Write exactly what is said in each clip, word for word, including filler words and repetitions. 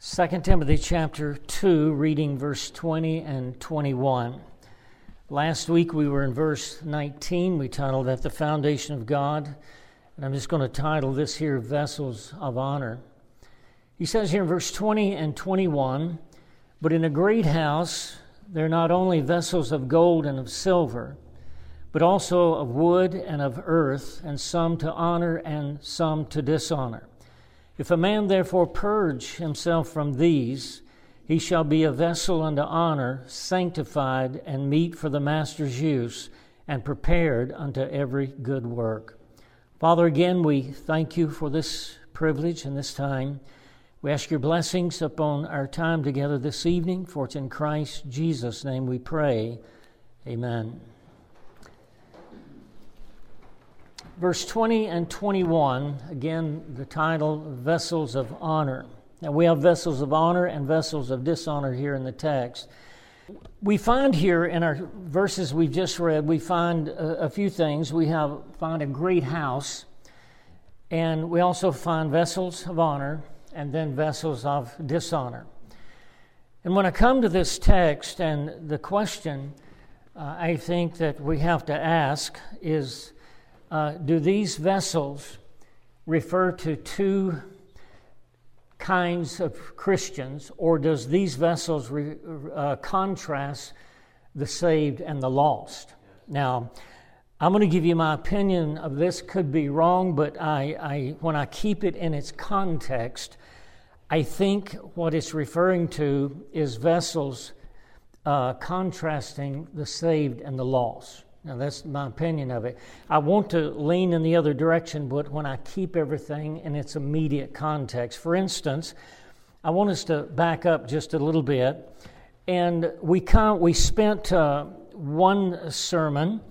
Second Timothy chapter two, reading verse twenty and twenty-one. Last week we were in verse nineteen. We titled that The Foundation of God. And I'm just going to title this here, Vessels of Honor. He says here in verse twenty and twenty-one, "But in a great house there are not only vessels of gold and of silver, but also of wood and of earth, and some to honor and some to dishonor. If a man therefore purge himself from these, he shall be a vessel unto honor, sanctified and meet for the master's use, and prepared unto every good work." Father, again, we thank you for this privilege and this time. We ask your blessings upon our time together this evening, for it's in Christ Jesus' name we pray. Amen. Verse twenty and twenty-one, again, the title, Vessels of Honor. Now, we have vessels of honor and vessels of dishonor here in the text. We find here in our verses we've just read, we find a, a few things. We have find a great house, and we also find vessels of honor and then vessels of dishonor. And when I come to this text, and the question uh, I think that we have to ask is, Uh, do these vessels refer to two kinds of Christians, or does these vessels re, uh, contrast the saved and the lost? Now, I'm going to give you my opinion of this. Could be wrong, but I, I when I keep it in its context, I think what it's referring to is vessels uh, contrasting the saved and the lost. Now, that's my opinion of it. I want to lean in the other direction, but when I keep everything in its immediate context. For instance, I want us to back up just a little bit. And we come, we spent uh, one sermon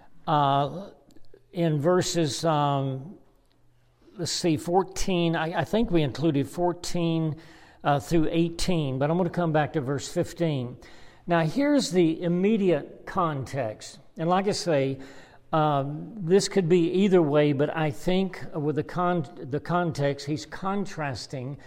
uh, in verses, um, let's see, fourteen. I, I think we included fourteen uh, through eighteen, but I'm going to come back to verse fifteen. Now, here's the immediate context. And like I say, um, this could be either way, but I think with the con- the context, he's contrasting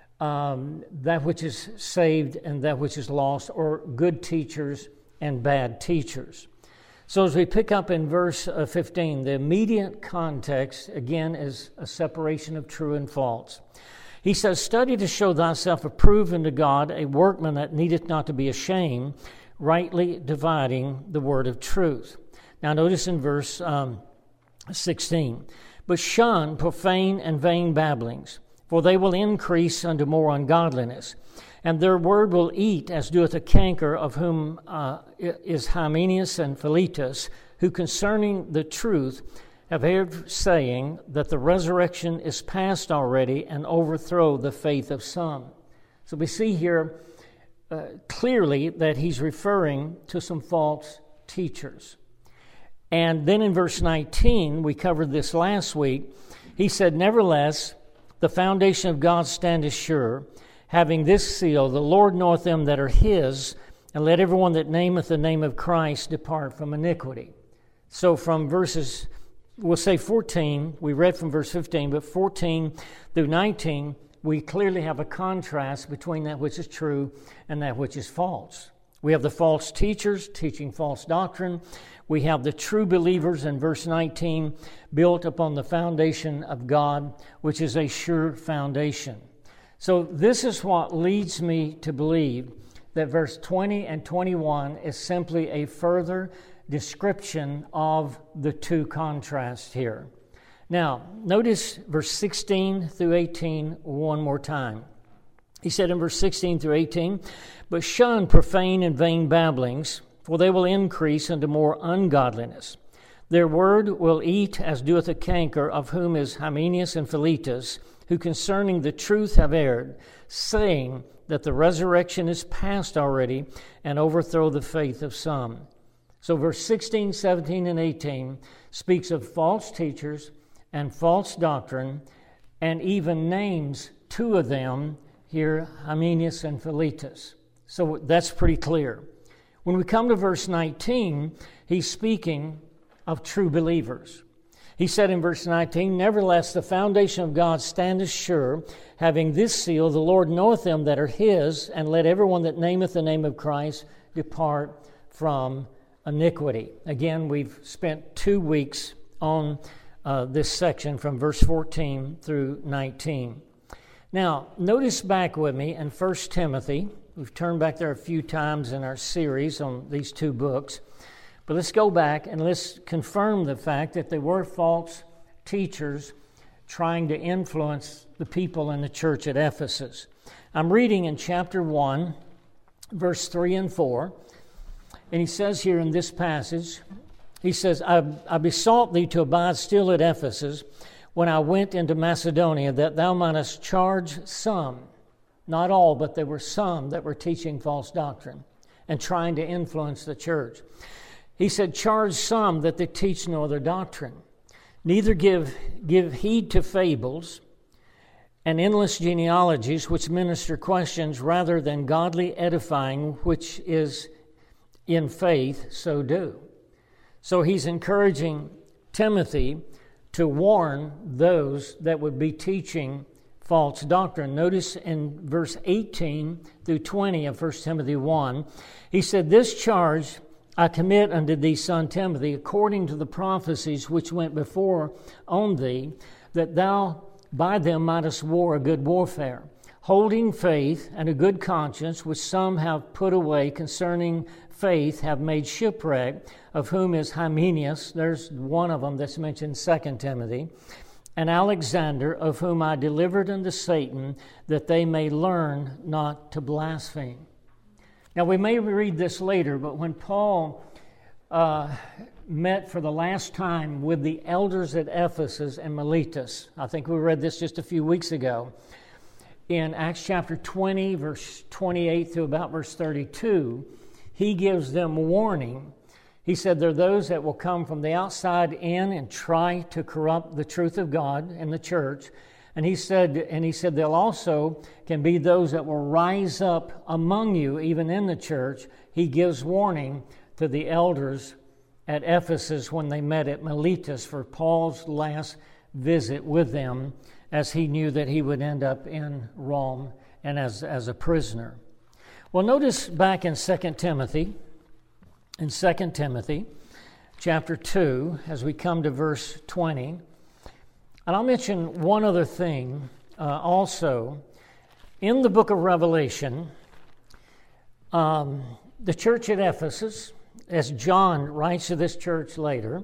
um, that which is saved and that which is lost, or good teachers and bad teachers. So as we pick up in verse uh, fifteen, the immediate context, again, is a separation of true and false. He says, "Study to show thyself approved unto God, a workman that needeth not to be ashamed, rightly dividing the word of truth." Now notice in verse um, sixteen, "But shun profane and vain babblings, for they will increase unto more ungodliness. And their word will eat as doeth a canker, of whom uh, is Hymenaeus and Philetus, who concerning the truth have heard saying that the resurrection is past already, and overthrow the faith of some." So we see here uh, clearly that he's referring to some false teachers. And then in verse nineteen, we covered this last week, he said, "Nevertheless, the foundation of God standeth sure, having this seal, the Lord knoweth them that are his, and let everyone that nameth the name of Christ depart from iniquity." So from verses, we'll say fourteen, we read from verse fifteen, but fourteen through nineteen, we clearly have a contrast between that which is true and that which is false. We have the false teachers teaching false doctrine. We have the true believers in verse nineteen, built upon the foundation of God, which is a sure foundation. So this is what leads me to believe that verse twenty and twenty-one is simply a further description of the two contrasts here. Now, notice verse sixteen through eighteen one more time. He said in verse sixteen through eighteen, "But shun profane and vain babblings, for they will increase unto more ungodliness. Their word will eat as doeth a canker, of whom is Hymenaeus and Philetus, who concerning the truth have erred, saying that the resurrection is past already, and overthrow the faith of some." So verse sixteen, seventeen, and eighteen speaks of false teachers and false doctrine, and even names two of them here, Hymenaeus and Philetus. So that's pretty clear. When we come to verse nineteen, he's speaking of true believers. He said in verse nineteen, "Nevertheless, the foundation of God standeth sure, having this seal, the Lord knoweth them that are his, and let everyone that nameth the name of Christ depart from iniquity." Again, we've spent two weeks on uh, this section from verse fourteen through nineteen. Now, notice back with me in First Timothy. We've turned back there a few times in our series on these two books. But let's go back and let's confirm the fact that there were false teachers trying to influence the people in the church at Ephesus. I'm reading in chapter one, verse three and four. And he says here in this passage, he says, I, I besought thee to abide still at Ephesus when I went into Macedonia, that thou mightest charge some, not all, but there were some that were teaching false doctrine and trying to influence the church. He said, charge some that they teach no other doctrine, neither give, give heed to fables and endless genealogies which minister questions rather than godly edifying, which is in faith, so do. So he's encouraging Timothy to warn those that would be teaching false doctrine. Notice in verse eighteen through twenty of First Timothy one, he said, "This charge I commit unto thee, son Timothy, according to the prophecies which went before on thee, that thou by them mightest war a good warfare, holding faith and a good conscience, which some have put away concerning faith, have made shipwreck, of whom is Hymenaeus," there's one of them that's mentioned in Second Timothy, "and Alexander, of whom I delivered unto Satan, that they may learn not to blaspheme." Now, we may read this later, but when Paul uh, met for the last time with the elders at Ephesus and Miletus, I think we read this just a few weeks ago, in Acts chapter twenty, verse twenty-eight through about verse thirty-two, he gives them warning. He said, there are those that will come from the outside in and try to corrupt the truth of God in the church. And he said, and he said, there'll also can be those that will rise up among you, even in the church. He gives warning to the elders at Ephesus when they met at Miletus for Paul's last visit with them, as he knew that he would end up in Rome and as, as a prisoner. Well, notice back in Second Timothy, in Second Timothy chapter two, as we come to verse twenty, and I'll mention one other thing uh, also. In the book of Revelation, um, the church at Ephesus, as John writes to this church later,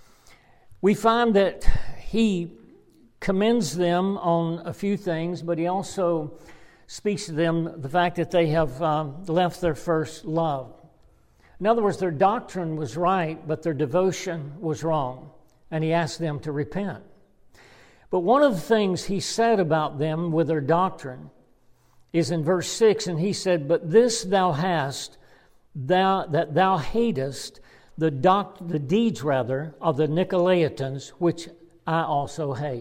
we find that he commends them on a few things, but he also speaks to them the fact that they have um, left their first love. In other words, their doctrine was right, but their devotion was wrong, and he asked them to repent. But one of the things he said about them with their doctrine is in verse six, and he said, "But this thou hast, thou that thou hatest the doc, the deeds rather of the Nicolaitans, which I also hate."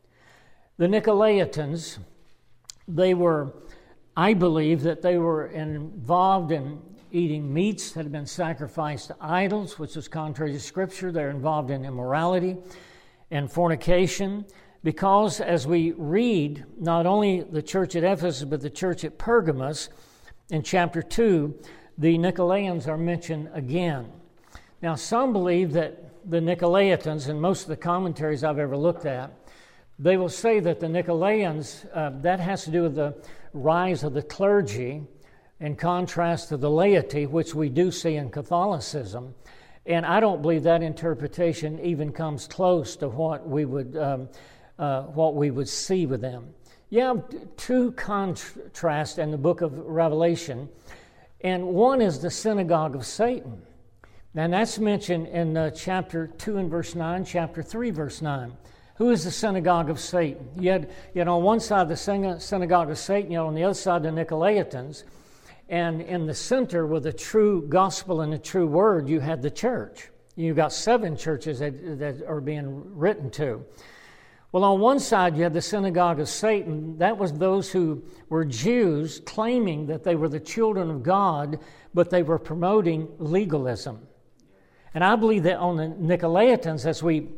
The Nicolaitans, they were, I believe, that they were involved in eating meats that had been sacrificed to idols, which was contrary to Scripture. They're involved in immorality and fornication. Because as we read, not only the church at Ephesus, but the church at Pergamos, in chapter two, the Nicolaitans are mentioned again. Now, some believe that the Nicolaitans, and most of the commentaries I've ever looked at, they will say that the Nicolaitans, uh, that has to do with the rise of the clergy in contrast to the laity, which we do see in Catholicism. And I don't believe that interpretation even comes close to what we would um, uh, what we would see with them. You have two contrasts in the book of Revelation, and one is the synagogue of Satan. And that's mentioned in uh, chapter two and verse nine, chapter three, verse nine. Who is the synagogue of Satan? You had, you had on one side the synagogue of Satan, you had on the other side the Nicolaitans. And in the center with the true gospel and the true word, you had the church. You've got seven churches that, that are being written to. Well, on one side, you had the synagogue of Satan. That was those who were Jews claiming that they were the children of God, but they were promoting legalism. And I believe that on the Nicolaitans, as we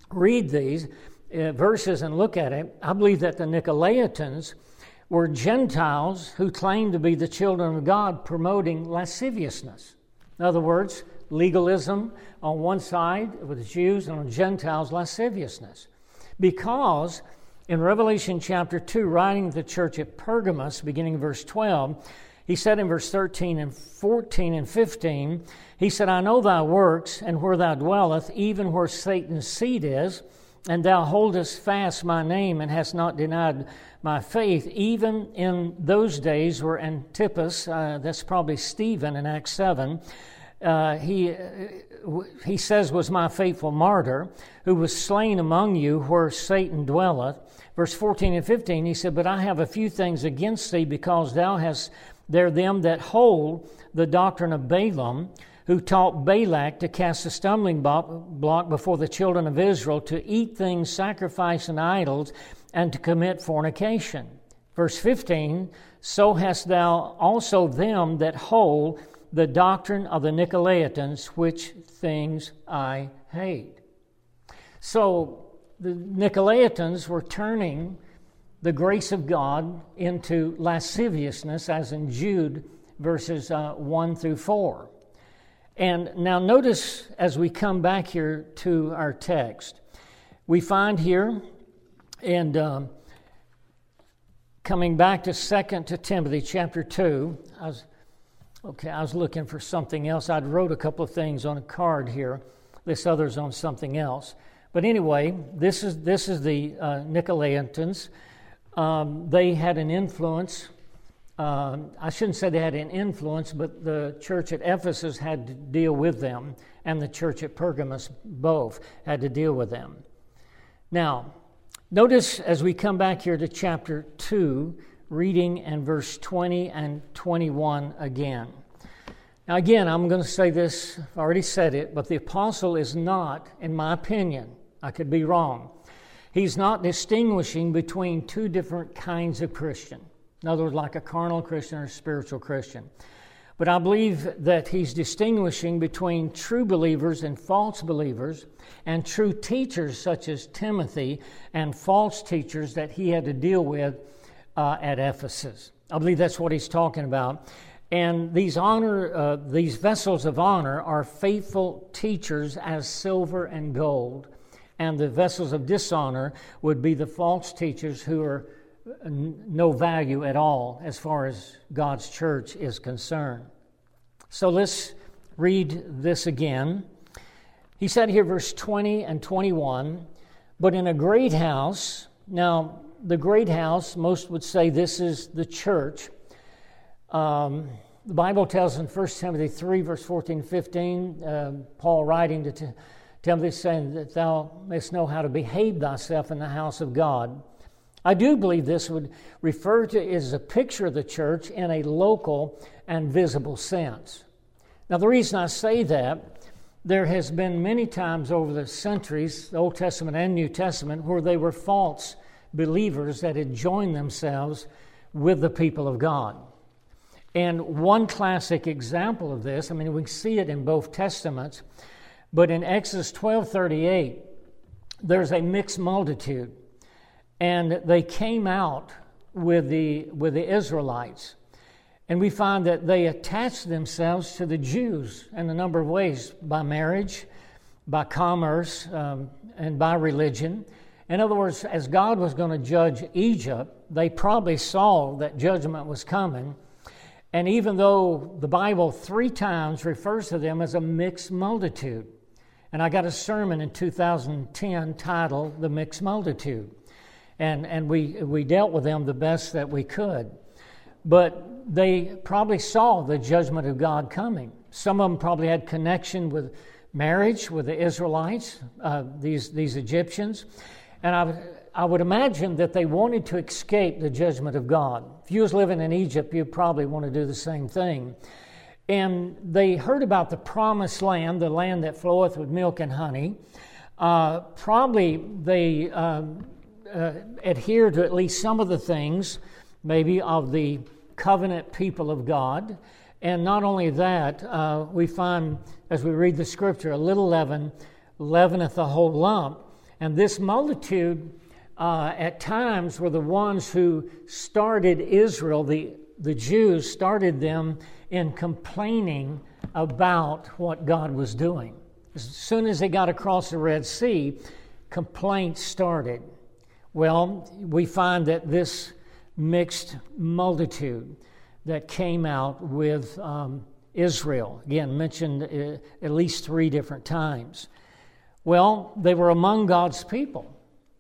read these uh, verses and look at it, I believe that the Nicolaitans were Gentiles who claimed to be the children of God promoting lasciviousness. In other words, legalism on one side with the Jews, and on Gentiles, lasciviousness. Because in Revelation chapter two, writing to the church at Pergamos, beginning in verse twelve, he said in verse thirteen and fourteen and fifteen, he said, I know thy works, and where thou dwellest, even where Satan's seat is, and thou holdest fast my name, and hast not denied my faith, even in those days where Antipas, uh, that's probably Stephen in Acts seven, uh, he, uh, he says was my faithful martyr, who was slain among you where Satan dwelleth. Verse fourteen and fifteen, he said, but I have a few things against thee, because thou hast there them that hold the doctrine of Balaam, who taught Balak to cast a stumbling block before the children of Israel, to eat things sacrificed unto idols, and to commit fornication. Verse fifteen, so hast thou also them that hold the doctrine of the Nicolaitans, which things I hate. So the Nicolaitans were turning the grace of God into lasciviousness, as in Jude verses uh, one through four. And now notice, as we come back here to our text, we find here, and um, coming back to Second Timothy chapter two, I was, okay, I was looking for something else. I'd wrote a couple of things on a card here. This other's on something else. But anyway, this is this is the uh, Nicolaitans. Um, they had an influence. Uh, I shouldn't say they had an influence, but the church at Ephesus had to deal with them, and the church at Pergamos both had to deal with them. Now, notice as we come back here to chapter two, reading in verse twenty and twenty-one again. Now again, I'm going to say this, I've already said it, but the apostle is not, in my opinion, I could be wrong, he's not distinguishing between two different kinds of Christian. In other words, like a carnal Christian or a spiritual Christian. But I believe that he's distinguishing between true believers and false believers, and true teachers such as Timothy, and false teachers that he had to deal with uh, at Ephesus. I believe that's what he's talking about. And these honor, uh, these vessels of honor are faithful teachers as silver and gold. And the vessels of dishonor would be the false teachers who are no value at all as far as God's church is concerned. So let's read this again. He said here, verse twenty and twenty-one, but in a great house, now the great house, most would say this is the church. Um, the Bible tells in First Timothy three, verse fourteen and fifteen, uh, Paul writing to T- Timothy saying that thou mayst know how to behave thyself in the house of God. I do believe this would refer to as a picture of the church in a local and visible sense. Now, the reason I say that, there has been many times over the centuries, the Old Testament and New Testament, where they were false believers that had joined themselves with the people of God. And one classic example of this, I mean, we see it in both Testaments, but in Exodus twelve thirty-eight, there's a mixed multitude. And they came out with the with the Israelites. And we find that they attached themselves to the Jews in a number of ways, by marriage, by commerce, um, and by religion. In other words, as God was going to judge Egypt, they probably saw that judgment was coming. And even though the Bible three times refers to them as a mixed multitude, and I got a sermon in two thousand ten titled The Mixed Multitude. And and we we dealt with them the best that we could. But they probably saw the judgment of God coming. Some of them probably had connection with marriage with the Israelites, uh, these, these Egyptians. And I, I would imagine that they wanted to escape the judgment of God. If you was living in Egypt, you'd probably want to do the same thing. And they heard about the promised land, the land that floweth with milk and honey. Uh, probably they... Um, Uh, adhere to at least some of the things, maybe, of the covenant people of God. And not only that, uh, we find, as we read the scripture, a little leaven leaveneth the whole lump. And this multitude uh, at times were the ones who started Israel. The, the Jews started them in complaining about what God was doing. As soon as they got across the Red Sea, complaints started. Well, we find that this mixed multitude that came out with um, Israel, again, mentioned uh, at least three different times. Well, they were among God's people.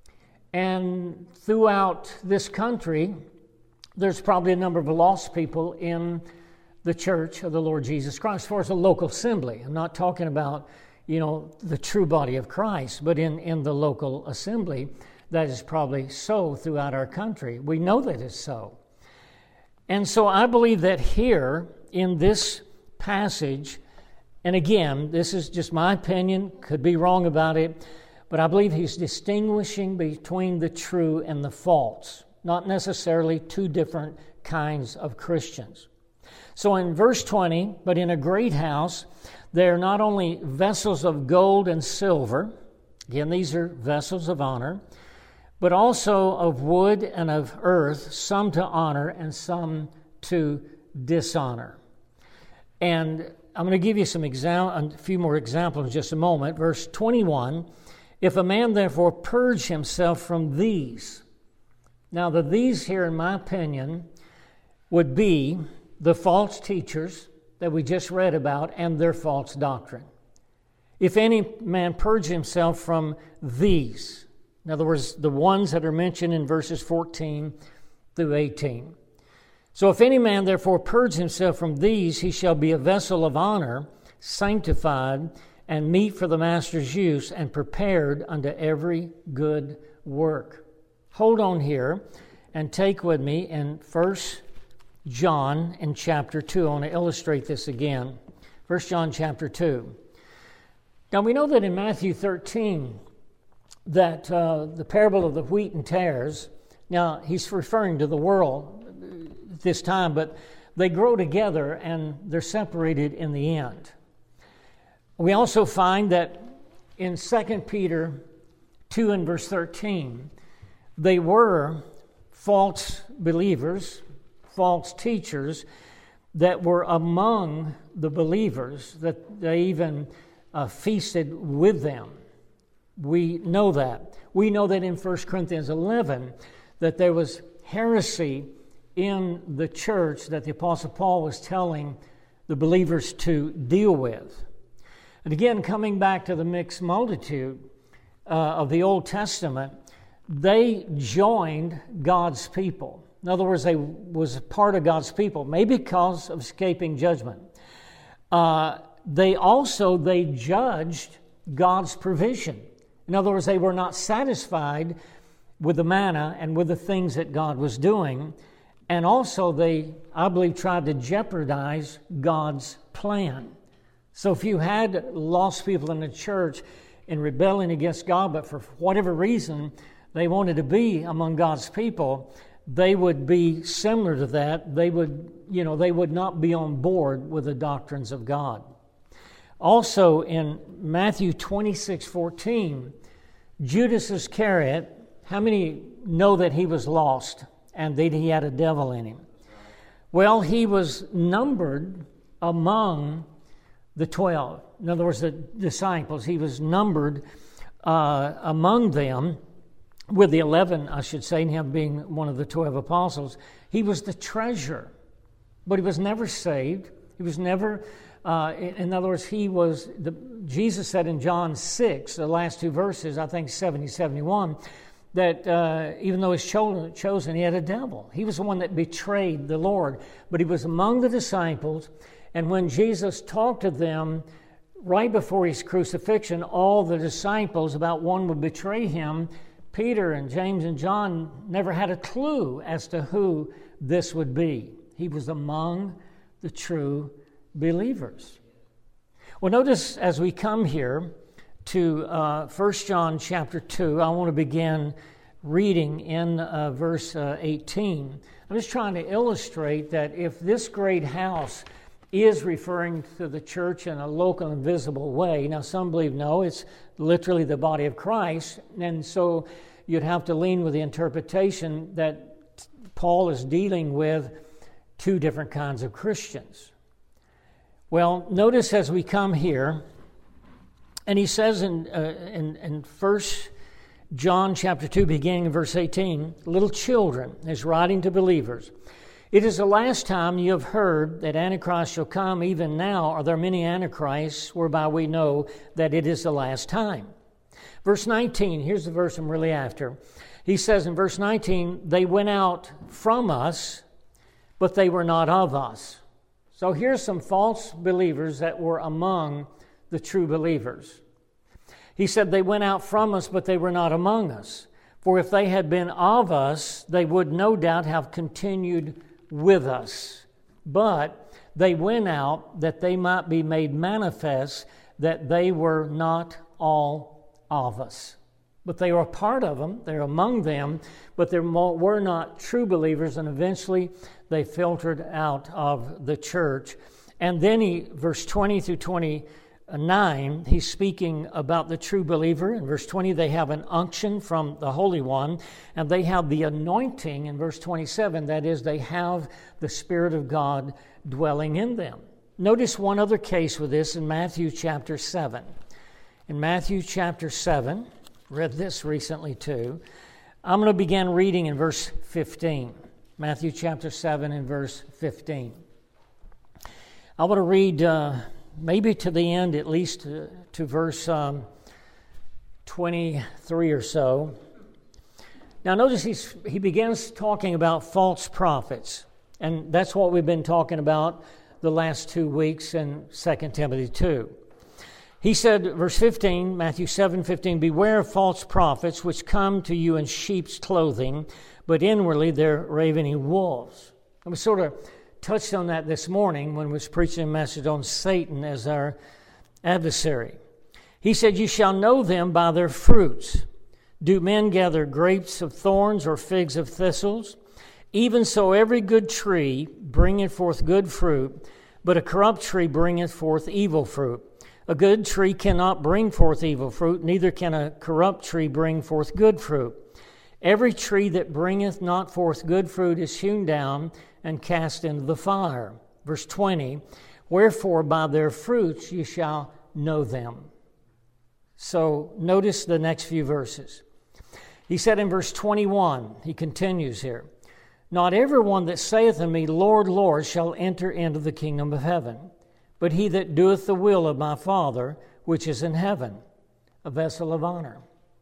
And throughout this country, there's probably a number of lost people in the church of the Lord Jesus Christ, as far as a local assembly. I'm not talking about, you know, the true body of Christ, but in, in the local assembly, that is probably so throughout our country. We know that it's so. And so I believe that here in this passage, and again, this is just my opinion, could be wrong about it, but I believe he's distinguishing between the true and the false, not necessarily two different kinds of Christians. So in verse twenty, but in a great house, there are not only vessels of gold and silver, again, these are vessels of honor, but also of wood and of earth, some to honor and some to dishonor. And I'm going to give you some exam- a few more examples in just a moment. Verse twenty-one, if a man therefore purge himself from these. Now the these here, in my opinion, would be the false teachers that we just read about and their false doctrine. If any man purge himself from these, in other words, the ones that are mentioned in verses fourteen through eighteen. So if any man therefore purge himself from these, he shall be a vessel of honor, sanctified, and meet for the master's use, and prepared unto every good work. Hold on here and take with me in First John in chapter two. I want to illustrate this again. First John chapter two. Now we know that in Matthew thirteen, that uh, the parable of the wheat and tares, now he's referring to the world at this time, but they grow together and they're separated in the end. We also find that in Second Peter two and verse thirteen, they were false believers, false teachers that were among the believers, that they even uh, feasted with them. We know that. We know that in First Corinthians eleven, that there was heresy in the church that the Apostle Paul was telling the believers to deal with. And again, coming back to the mixed multitude uh, of the Old Testament, they joined God's people. In other words, they was part of God's people, maybe because of escaping judgment. Uh, they also, they judged God's provision. In other words, they were not satisfied with the manna and with the things that God was doing. And also they, I believe, tried to jeopardize God's plan. So if you had lost people in the church in rebelling against God, but for whatever reason they wanted to be among God's people, they would be similar to that. They would, you know, they would not be on board with the doctrines of God. Also in Matthew twenty-six fourteen, Judas Iscariot, how many know that he was lost and that he had a devil in him? Well, he was numbered among the twelve. In other words, the disciples. He was numbered uh, among them with the eleven, I should say, and him being one of the twelve apostles. He was the treasurer, but he was never saved. He was never, uh, in, in other words, he was, the, Jesus said in John six, the last two verses, I think seventy, seventy-one, that uh, even though he's chosen, chosen, he had a devil. He was the one that betrayed the Lord, but he was among the disciples. And when Jesus talked to them right before his crucifixion, all the disciples, about one would betray him, Peter and James and John never had a clue as to who this would be. He was among the true believers. Well, notice as we come here to uh, First John chapter two, I want to begin reading in uh, verse uh, eighteen. I'm just trying to illustrate that if this great house is referring to the church in a local and visible way. Now, some believe no, it's literally the body of Christ, and so you'd have to lean with the interpretation that Paul is dealing with two different kinds of Christians. Well, notice as we come here, and he says in uh, in, in First John chapter two, beginning in verse eighteen, little children, is writing to believers. It is the last time you have heard that Antichrist shall come. Even now are there many Antichrists, whereby we know that it is the last time. Verse nineteen, here's the verse I'm really after. He says in verse nineteen, they went out from us, but they were not of us. So here's some false believers that were among the true believers. He said they went out from us, but they were not among us. For if they had been of us, they would no doubt have continued with us. But they went out that they might be made manifest that they were not all of us. But they were a part of them, they're among them, but they were not true believers, and eventually they filtered out of the church. And then he, verse twenty through twenty-nine, he's speaking about the true believer. In verse twenty, they have an unction from the Holy One, and they have the anointing in verse twenty-seven. That is, they have the Spirit of God dwelling in them. Notice one other case with this in Matthew chapter seven. In Matthew chapter seven, read this recently too. I'm going to begin reading in verse fifteen. Matthew chapter seven and verse fifteen. I want to read uh, maybe to the end, at least to, to verse um, twenty-three or so. Now notice he's, he begins talking about false prophets. And that's what we've been talking about the last two weeks in Second Timothy two. He said, verse fifteen, Matthew seven fifteen, beware of false prophets which come to you in sheep's clothing, but inwardly they're ravening wolves. And we sort of touched on that this morning when we was preaching a message on Satan as our adversary. He said, you shall know them by their fruits. Do men gather grapes of thorns or figs of thistles? Even so every good tree bringeth forth good fruit, but a corrupt tree bringeth forth evil fruit. A good tree cannot bring forth evil fruit, neither can a corrupt tree bring forth good fruit. Every tree that bringeth not forth good fruit is hewn down and cast into the fire. Verse twenty, wherefore by their fruits ye shall know them. So notice the next few verses. He said in verse twenty-one, he continues here, not everyone that saith unto me, Lord, Lord, shall enter into the kingdom of heaven, but he that doeth the will of my Father which is in heaven, a vessel of honor.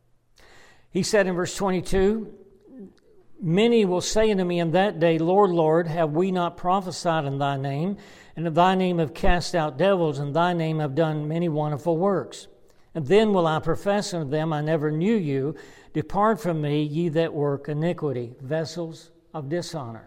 He said in verse twenty-two, many will say unto me in that day, Lord, Lord, have we not prophesied in thy name, and in thy name have cast out devils, and thy name have done many wonderful works? And then will I profess unto them, I never knew you. Depart from me, ye that work iniquity, vessels of dishonor.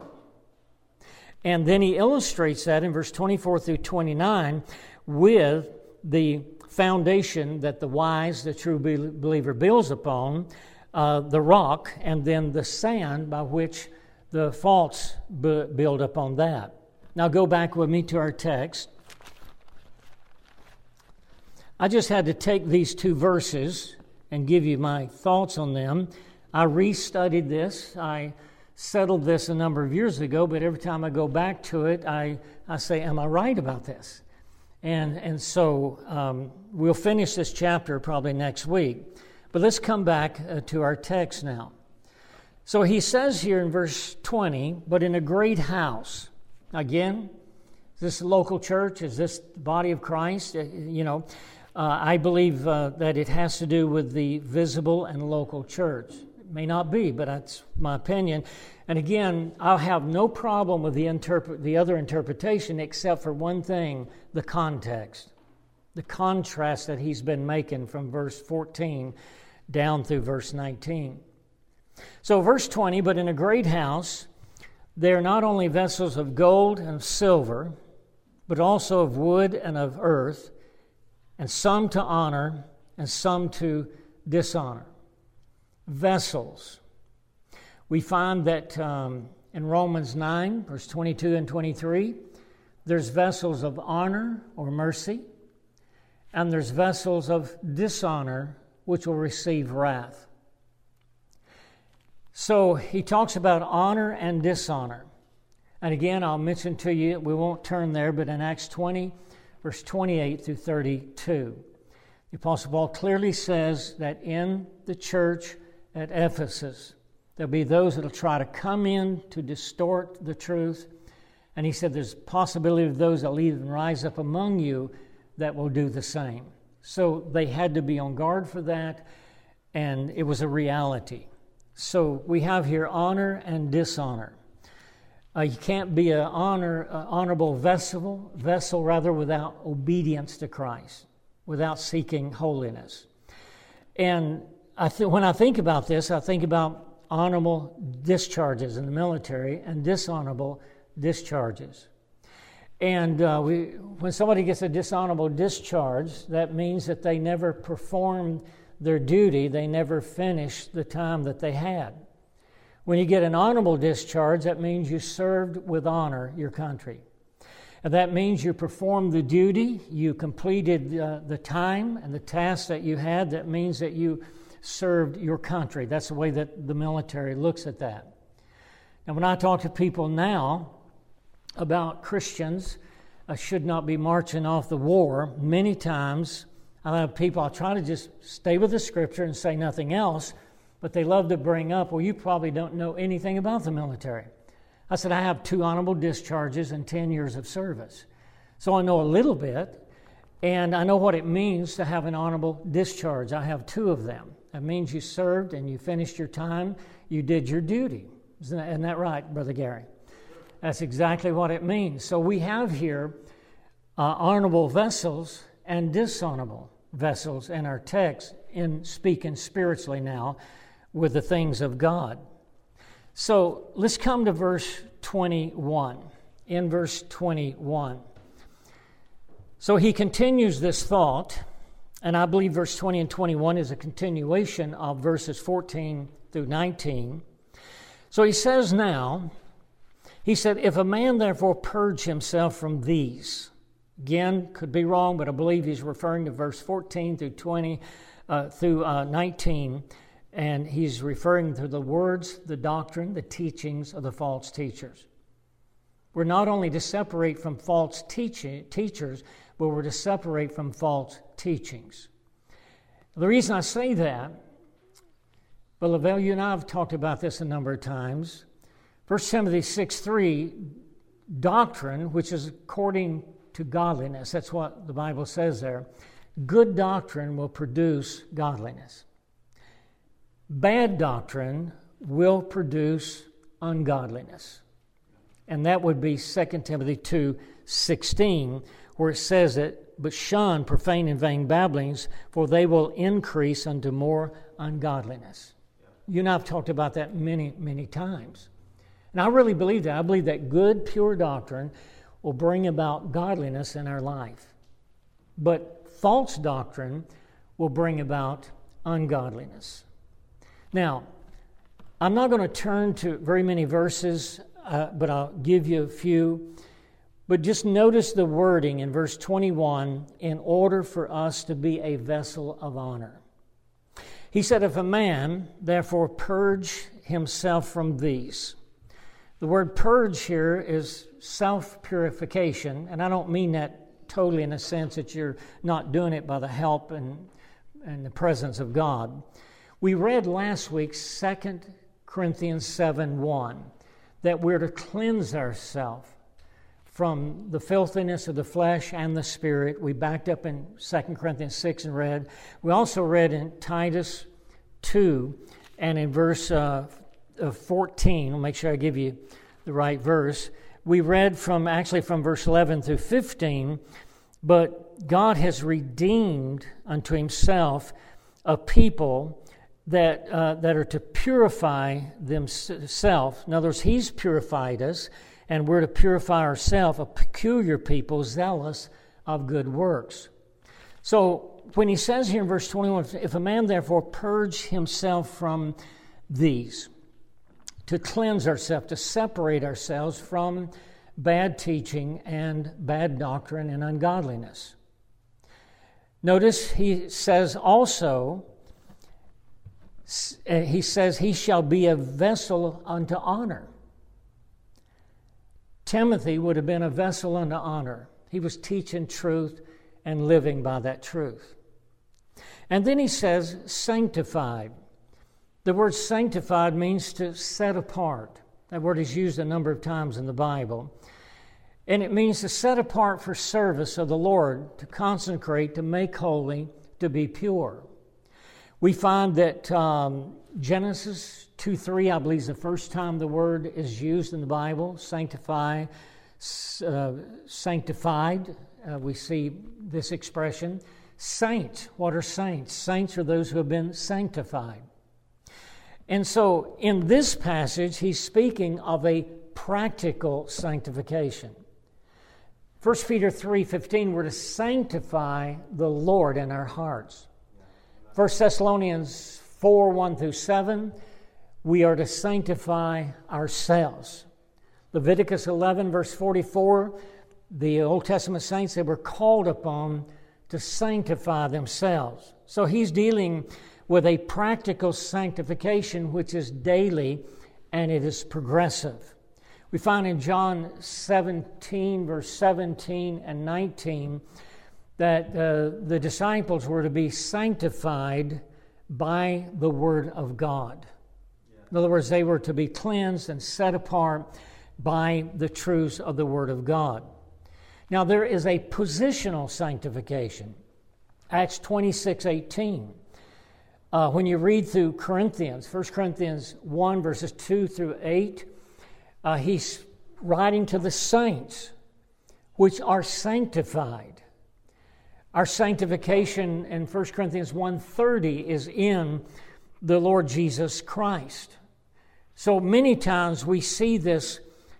And then he illustrates that in verse twenty-four through twenty-nine with the foundation that the wise, the true believer builds upon, uh, the rock, and then the sand by which the false b- build upon that. Now go back with me to our text. I just had to take these two verses and give you my thoughts on them. I restudied this. I settled this a number of years ago, but every time I go back to it, I, I say, am I right about this? And, and so um, we'll finish this chapter probably next week. But let's come back uh, to our text now. So he says here in verse twenty, but in a great house. Again, is this a local church? Is this the body of Christ? Uh, you know, uh, I believe uh, that it has to do with the visible and local church. It may not be, but that's my opinion. And again, I'll have no problem with the interpret the other interpretation except for one thing, the context, the contrast that he's been making from verse fourteen down through verse nineteen. So verse twenty, but in a great house, they are not only vessels of gold and of silver, but also of wood and of earth, and some to honor and some to dishonor. Vessels. We find that um, in Romans nine, verse twenty-two and twenty-three, there's vessels of honor or mercy, and there's vessels of dishonor which will receive wrath. So he talks about honor and dishonor. And again, I'll mention to you, we won't turn there, but in Acts twenty, verse twenty-eight through thirty-two, the Apostle Paul clearly says that in the church at Ephesus, there'll be those that will try to come in to distort the truth. And he said there's possibility of those that will even rise up among you that will do the same. So they had to be on guard for that, and it was a reality. So we have here honor and dishonor. Uh, you can't be an honor, uh, honorable vessel, vessel rather, without obedience to Christ, without seeking holiness. And I th- when I think about this, I think about honorable discharges in the military and dishonorable discharges. And uh, we, when somebody gets a dishonorable discharge, that means that they never performed their duty, they never finished the time that they had. When you get an honorable discharge, that means you served with honor your country. And that means you performed the duty, you completed uh, the time and the tasks that you had. That means that you served your country. That's the way that the military looks at that. And when I talk to people now about Christians uh, should not be marching off the war, many times I have people, I'll try to just stay with the Scripture and say nothing else, but they love to bring up, well, you probably don't know anything about the military. I said, I have two honorable discharges and ten years of service. So I know a little bit, and I know what it means to have an honorable discharge. I have two of them. That means you served and you finished your time, you did your duty. Isn't that, isn't that right, Brother Gary? That's exactly what it means. So we have here uh, honorable vessels and dishonorable vessels in our text in speaking spiritually now with the things of God. So let's come to verse twenty-one. In verse twenty-one. So he continues this thought, and I believe verse twenty and twenty-one is a continuation of verses fourteen through nineteen. So he says now, he said, if a man therefore purge himself from these, again, could be wrong, but I believe he's referring to verse fourteen through twenty uh, through uh, nineteen, and he's referring to the words, the doctrine, the teachings of the false teachers. We're not only to separate from false teach- teachers, but we're to separate from false teachings. The reason I say that, but Lavelle, you and I have talked about this a number of times. First Timothy six three, doctrine, which is according to godliness, that's what the Bible says there. Good doctrine will produce godliness. Bad doctrine will produce ungodliness. And that would be Second Timothy two sixteen, where it says that, but shun profane and vain babblings, for they will increase unto more ungodliness. You and I have talked about that many, many times. And I really believe that. I believe that good, pure doctrine will bring about godliness in our life. But false doctrine will bring about ungodliness. Now, I'm not going to turn to very many verses, uh, but I'll give you a few. But just notice the wording in verse twenty-one, in order for us to be a vessel of honor. He said, if a man therefore purge himself from these. The word purge here is self-purification, and I don't mean that totally in the sense that you're not doing it by the help and, and the presence of God. We read last week Second Corinthians seven one, that we're to cleanse ourselves from the filthiness of the flesh and the spirit. We backed up in Second Corinthians six and read. We also read in Titus two and in verse uh, fourteen. I'll make sure I give you the right verse. We read from actually from verse eleven through fifteen, but God has redeemed unto himself a people that uh, that are to purify themselves. In other words, he's purified us, and we're to purify ourselves, a peculiar people, zealous of good works. So when he says here in verse twenty-one, if a man therefore purge himself from these, to cleanse ourselves, to separate ourselves from bad teaching and bad doctrine and ungodliness. Notice he says also, he says he shall be a vessel unto honor. Timothy would have been a vessel unto honor. He was teaching truth and living by that truth. And then he says sanctified. The word sanctified means to set apart. That word is used a number of times in the Bible. And it means to set apart for service of the Lord, to consecrate, to make holy, to be pure. We find that um, Genesis two three, I believe, is the first time the word is used in the Bible, sanctify, uh, sanctified. Uh, we see this expression. Saints, what are saints? Saints are those who have been sanctified. And so in this passage, he's speaking of a practical sanctification. First Peter three fifteen, we're to sanctify the Lord in our hearts. First Thessalonians four one through seven, we are to sanctify ourselves. Leviticus eleven verse forty-four, the Old Testament saints, they were called upon to sanctify themselves. So he's dealing with a practical sanctification which is daily and it is progressive. We find in John seventeen, verse seventeen and nineteen, that uh, the disciples were to be sanctified by the Word of God. In other words, they were to be cleansed and set apart by the truths of the Word of God. Now, there is a positional sanctification. Acts twenty-six eighteen. Uh, when you read through Corinthians, First Corinthians one, verses two through eight, uh, he's writing to the saints which are sanctified. Our sanctification in First Corinthians one thirty is in the Lord Jesus Christ. So many times we see this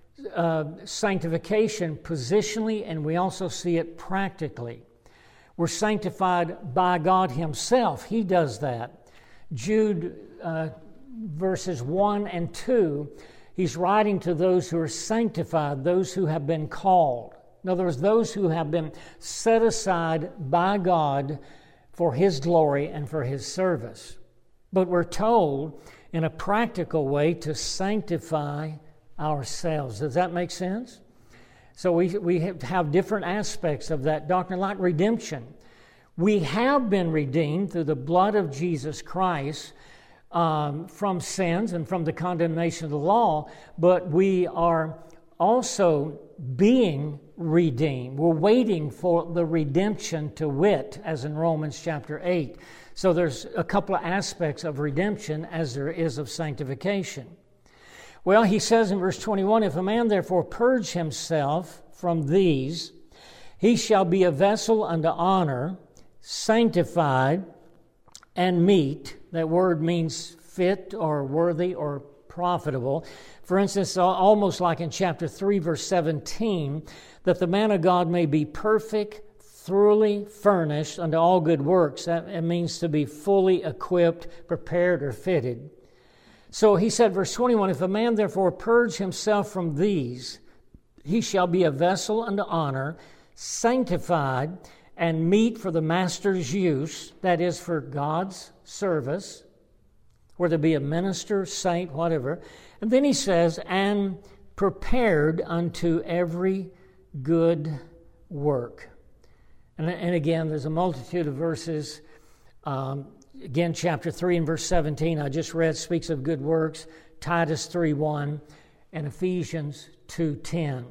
uh, sanctification positionally, and we also see it practically. We're sanctified by God Himself. He does that. Jude uh, verses one and two, he's writing to those who are sanctified, those who have been called. In other words, those who have been set aside by God for His glory and for His service. But we're told in a practical way to sanctify ourselves. Does that make sense? So we, we have different aspects of that doctrine, like redemption. We have been redeemed through the blood of Jesus Christ um, from sins and from the condemnation of the law, but we are also being redeemed. We're waiting for the redemption to wit, as in Romans chapter eight. So there's a couple of aspects of redemption as there is of sanctification. Well, he says in verse twenty-one, if a man therefore purge himself from these, he shall be a vessel unto honor, sanctified, and meet. That word means fit or worthy or profitable. For instance, almost like in chapter three, verse seventeen, that the man of God may be perfect, thoroughly furnished unto all good works. That it means to be fully equipped, prepared, or fitted. So he said, verse twenty-one, if a man therefore purge himself from these, he shall be a vessel unto honor, sanctified, and meet for the master's use, that is, for God's service, whether it be a minister, saint, whatever. And then he says, and prepared unto every good work. And, and again, there's a multitude of verses. Um, again, chapter three and verse seventeen, I just read, speaks of good works. Titus three one and Ephesians two ten.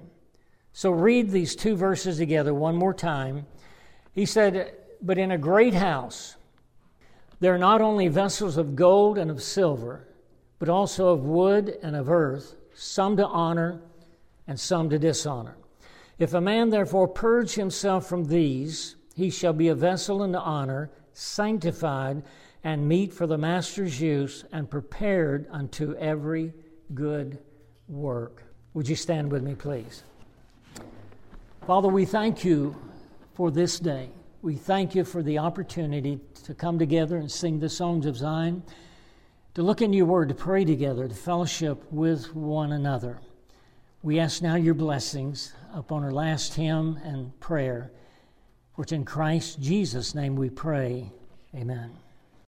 So read these two verses together one more time. He said, but in a great house, there are not only vessels of gold and of silver, but also of wood and of earth, some to honor and some to dishonor. If a man therefore purge himself from these, he shall be a vessel unto honor, sanctified, and meet for the master's use, and prepared unto every good work. Would you stand with me, please? Father, we thank you for this day. We thank you for the opportunity to come together and sing the songs of Zion, to look in your word, to pray together, to fellowship with one another. We ask now your blessings upon our last hymn and prayer, which in Christ Jesus' name we pray. Amen.